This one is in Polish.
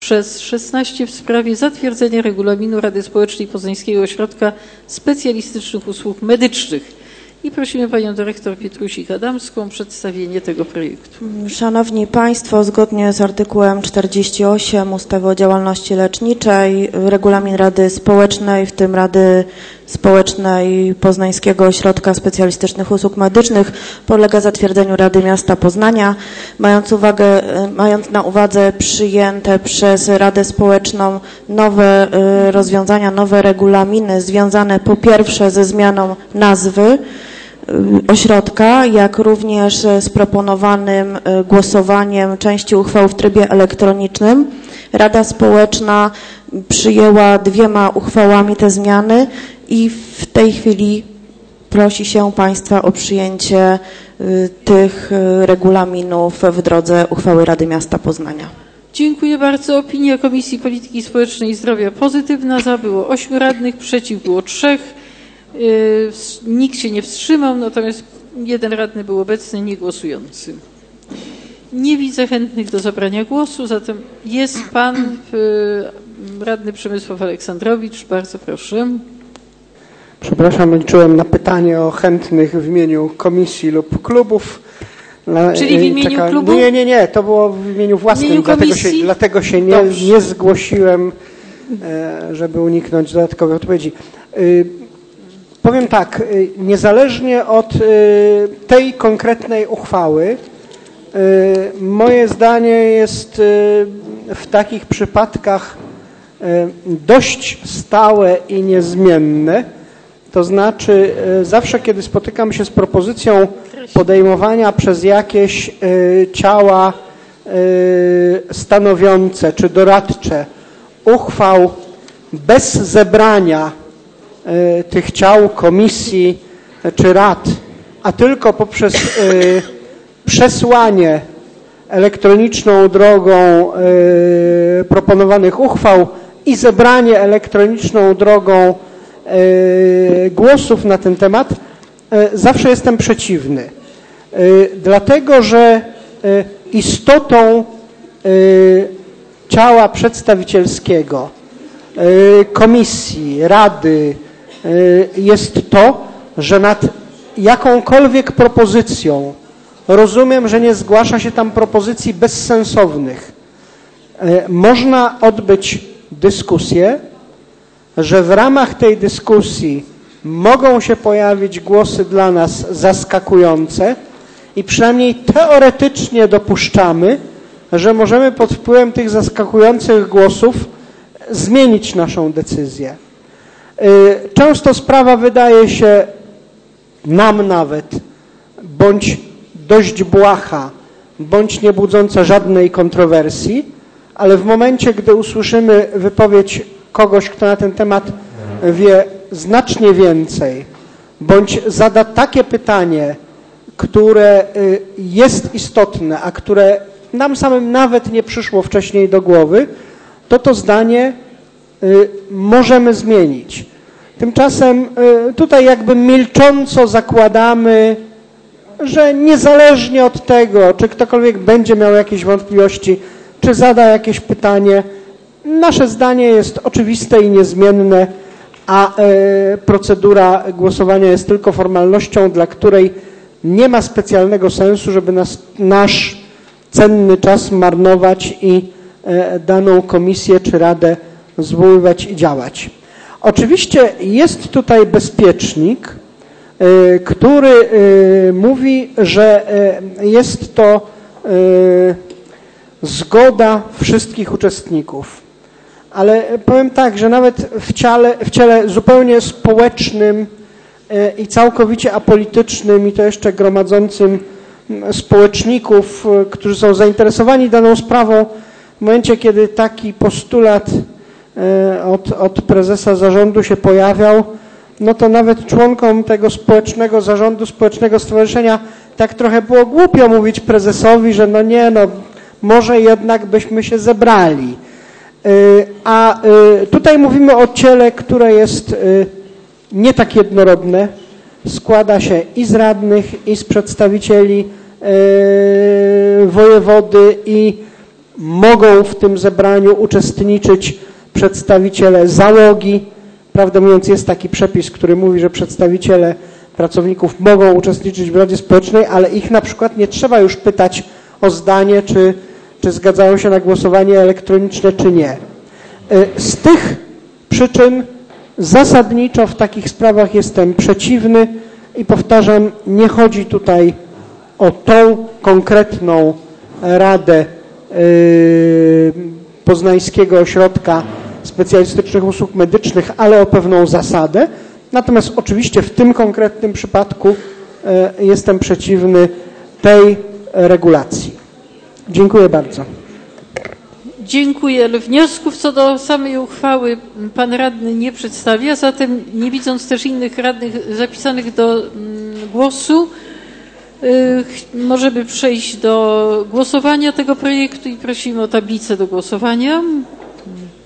przez 16 w sprawie zatwierdzenia regulaminu Rady Społecznej Poznańskiego Ośrodka Specjalistycznych Usług Medycznych. I prosimy panią dyrektor Pietrusiak-Adamską o przedstawienie tego projektu. Szanowni Państwo, zgodnie z artykułem 48 ustawy o działalności leczniczej, regulamin Rady Społecznej, w tym Rady Społecznej Poznańskiego Ośrodka Specjalistycznych Usług Medycznych, podlega zatwierdzeniu Rady Miasta Poznania. Mając na uwadze przyjęte przez Radę Społeczną nowe rozwiązania, nowe regulaminy związane po pierwsze ze zmianą nazwy ośrodka, jak również z proponowanym głosowaniem części uchwał w trybie elektronicznym, Rada Społeczna przyjęła 2 uchwałami te zmiany i w tej chwili prosi się Państwa o przyjęcie tych regulaminów w drodze uchwały Rady Miasta Poznania. Dziękuję bardzo. Opinia Komisji Polityki Społecznej i Zdrowia pozytywna. Za było 8 radnych, przeciw było 3. Nikt się nie wstrzymał, natomiast 1 radny był obecny, niegłosujący. Nie widzę chętnych do zabrania głosu, zatem jest pan radny Przemysław Aleksandrowicz. Bardzo proszę. Przepraszam, liczyłem na pytanie o chętnych w imieniu komisji lub klubów. Czyli w imieniu klubu? Nie, to było w imieniu własnym, dlatego się nie zgłosiłem, żeby uniknąć dodatkowej odpowiedzi. Powiem tak, niezależnie od tej konkretnej uchwały, moje zdanie jest w takich przypadkach dość stałe i niezmienne. To znaczy zawsze, kiedy spotykam się z propozycją podejmowania przez jakieś ciała stanowiące czy doradcze uchwał bez zebrania tych ciał, komisji czy rad, a tylko poprzez przesłanie elektroniczną drogą proponowanych uchwał i zebranie elektroniczną drogą głosów na ten temat, zawsze jestem przeciwny. Dlatego, że istotą ciała przedstawicielskiego, komisji, rady jest to, że nad jakąkolwiek propozycją, rozumiem, że nie zgłasza się tam propozycji bezsensownych, można odbyć dyskusję, że w ramach tej dyskusji mogą się pojawić głosy dla nas zaskakujące i przynajmniej teoretycznie dopuszczamy, że możemy pod wpływem tych zaskakujących głosów zmienić naszą decyzję. Często sprawa wydaje się nam nawet bądź dość błaha, bądź nie budząca żadnej kontrowersji, ale w momencie, gdy usłyszymy wypowiedź kogoś, kto na ten temat wie znacznie więcej, bądź zada takie pytanie, które jest istotne, a które nam samym nawet nie przyszło wcześniej do głowy, to zdanie możemy zmienić. Tymczasem tutaj jakby milcząco zakładamy, że niezależnie od tego, czy ktokolwiek będzie miał jakieś wątpliwości, czy zada jakieś pytanie, nasze zdanie jest oczywiste i niezmienne, a procedura głosowania jest tylko formalnością, dla której nie ma specjalnego sensu, żeby nasz cenny czas marnować i daną komisję czy radę zwoływać i działać. Oczywiście jest tutaj bezpiecznik, który mówi, że jest to zgoda wszystkich uczestników. Ale powiem tak, że nawet w ciele zupełnie społecznym i całkowicie apolitycznym i to jeszcze gromadzącym społeczników, którzy są zainteresowani daną sprawą, w momencie, kiedy taki postulat od prezesa zarządu się pojawiał, no to nawet członkom tego społecznego zarządu, społecznego stowarzyszenia tak trochę było głupio mówić prezesowi, że może jednak byśmy się zebrali. A tutaj mówimy o ciele, które jest nie tak jednorodne, składa się i z radnych, i z przedstawicieli wojewody i mogą w tym zebraniu uczestniczyć przedstawiciele załogi. Prawdę mówiąc, jest taki przepis, który mówi, że przedstawiciele pracowników mogą uczestniczyć w Radzie Społecznej, ale ich na przykład nie trzeba już pytać o zdanie, czy zgadzają się na głosowanie elektroniczne, czy nie. Z tych przyczyn zasadniczo w takich sprawach jestem przeciwny i powtarzam, nie chodzi tutaj o tą konkretną Radę Poznańskiego Ośrodka Specjalistycznych Usług Medycznych, ale o pewną zasadę. Natomiast oczywiście w tym konkretnym przypadku jestem przeciwny tej regulacji. Dziękuję bardzo. Dziękuję, ale wniosków co do samej uchwały pan radny nie przedstawia, zatem nie widząc też innych radnych zapisanych do głosu, możemy przejść do głosowania tego projektu i prosimy o tablicę do głosowania.